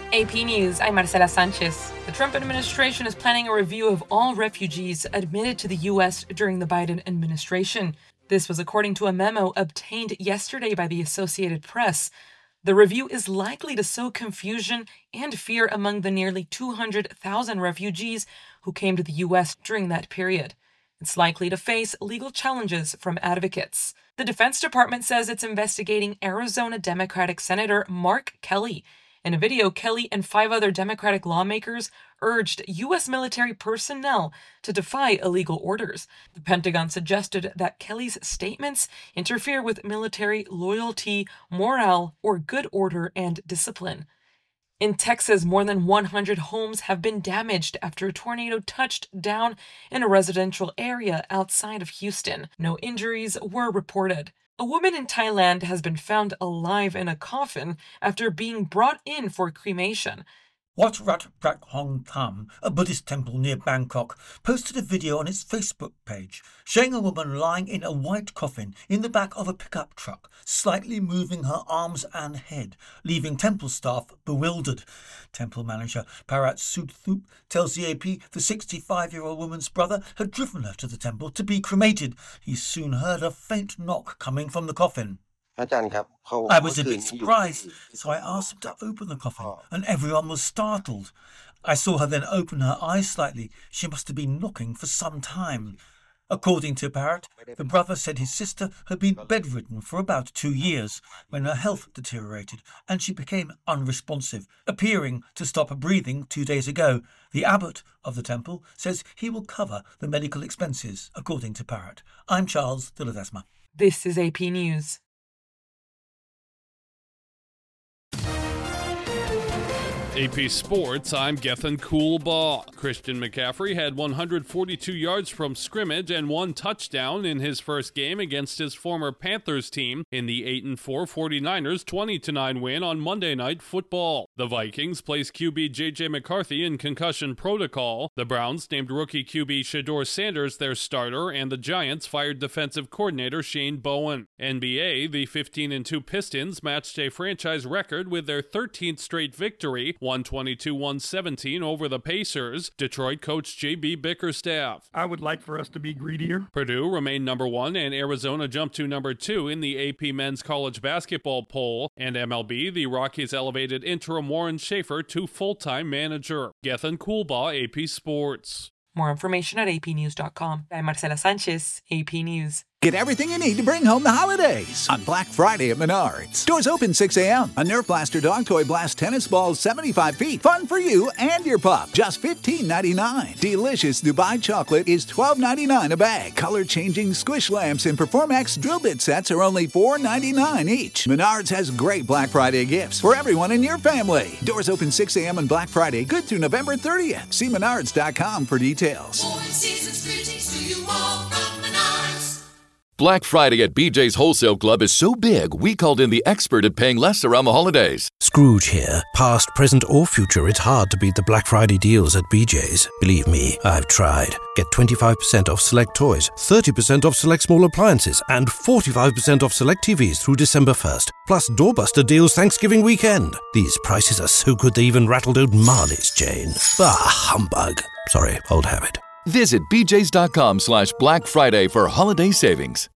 AP News, I'm Marcela Sanchez. The Trump administration is planning a review of all refugees admitted to the U.S. during the Biden administration. This was according to a memo obtained yesterday by the Associated Press. The review is likely to sow confusion and fear among the nearly 200,000 refugees who came to the U.S. during that period. It's likely to face legal challenges from advocates. The Defense Department says it's investigating Arizona Democratic Senator Mark Kelly. In a video, Kelly and 5 other Democratic lawmakers urged U.S. military personnel to defy illegal orders. The Pentagon suggested that Kelly's statements interfere with military loyalty, morale, or good order and discipline. In Texas, more than 100 homes have been damaged after a tornado touched down in a residential area outside of Houston. No injuries were reported. A woman in Thailand has been found alive in a coffin after being brought in for cremation. Wat Rat Prak Hong Tham, a Buddhist temple near Bangkok, posted a video on its Facebook page showing a woman lying in a white coffin in the back of a pickup truck, slightly moving her arms and head, leaving temple staff bewildered. Temple manager Parat Sudthup tells the AP the 65-year-old woman's brother had driven her to the temple to be cremated. He soon heard a faint knock coming from the coffin. I was a bit surprised, so I asked him to open the coffin, and everyone was startled. I saw her then open her eyes slightly. She must have been knocking for some time. According to Parrott, the brother said his sister had been bedridden for about 2 years when her health deteriorated and she became unresponsive, appearing to stop breathing 2 days ago. The abbot of the temple says he will cover the medical expenses, according to Parrott. I'm Charles de Ledesma. This is AP News. AP Sports, I'm Gethin Coolbaugh. Christian McCaffrey had 142 yards from scrimmage and 1 touchdown in his first game against his former Panthers team in the 8-4 49ers 20-9 win on Monday Night Football. The Vikings placed QB J.J. McCarthy in concussion protocol. The Browns named rookie QB Shedeur Sanders their starter, and the Giants fired defensive coordinator Shane Bowen. NBA, the 15-2 Pistons matched a franchise record with their 13th straight victory, 122-117 over the Pacers. Detroit coach J.B. Bickerstaff. I would like for us to be greedier. Purdue remained number 1 and Arizona jumped to number 2 in the AP Men's College Basketball poll. And MLB, the Rockies elevated interim Warren Schaefer to full-time manager. Gethin Coolbaugh, AP Sports. More information at apnews.com. I'm Marcela Sanchez, AP News. Get everything you need to bring home the holidays on Black Friday at Menards. Doors open 6 a.m. A Nerf Blaster Dog Toy Blast tennis ball 75 feet. Fun for you and your pup. Just $15.99. Delicious Dubai chocolate is $12.99 a bag. Color-changing squish lamps and Performax drill bit sets are only $4.99 each. Menards has great Black Friday gifts for everyone in your family. Doors open 6 a.m. on Black Friday, good through November 30th. See menards.com for details. Season's greetings to you all from Menards. Black Friday at BJ's Wholesale Club is so big, we called in the expert at paying less around the holidays. Scrooge here. Past, present, or future, it's hard to beat the Black Friday deals at BJ's. Believe me, I've tried. Get 25% off select toys, 30% off select small appliances, and 45% off select TVs through December 1st. Plus doorbuster deals Thanksgiving weekend. These prices are so good they even rattled out Marley's chain. Bah, humbug. Sorry, old habit. Visit bjs.com/Black Friday for holiday savings.